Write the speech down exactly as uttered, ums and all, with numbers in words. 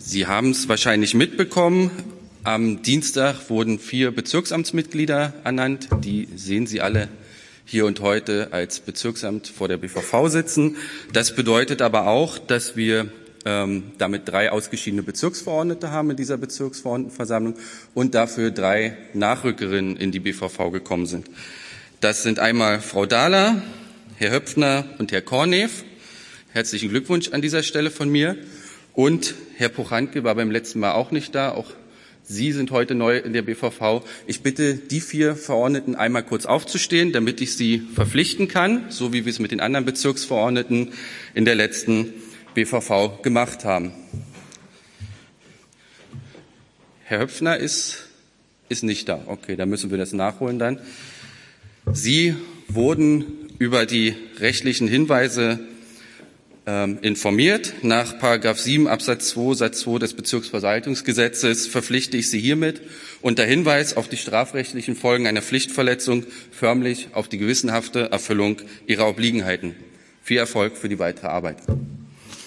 Sie haben es wahrscheinlich mitbekommen. Am Dienstag wurden vier Bezirksamtsmitglieder ernannt. Die sehen Sie alle hier und heute als Bezirksamt vor der B V V sitzen. Das bedeutet aber auch, dass wir ähm, damit drei ausgeschiedene Bezirksverordnete haben in dieser Bezirksverordnetenversammlung und dafür drei Nachrückerinnen in die B V V gekommen sind. Das sind einmal Frau Dahler, Herr Höpfner und Herr Kornew. Herzlichen Glückwunsch an dieser Stelle von mir. Und Herr Puchantke war beim letzten Mal auch nicht da. Auch Sie sind heute neu in der B V V. Ich bitte die vier Verordneten einmal kurz aufzustehen, damit ich Sie verpflichten kann, so wie wir es mit den anderen Bezirksverordneten in der letzten B V V gemacht haben. Herr Höpfner ist, ist nicht da. Okay, dann müssen wir das nachholen dann. Sie wurden über die rechtlichen Hinweise informiert. Nach Paragraph sieben Absatz zwei Satz zwei des Bezirksverwaltungsgesetzes verpflichte ich Sie hiermit unter Hinweis auf die strafrechtlichen Folgen einer Pflichtverletzung förmlich auf die gewissenhafte Erfüllung Ihrer Obliegenheiten. Viel Erfolg für die weitere Arbeit.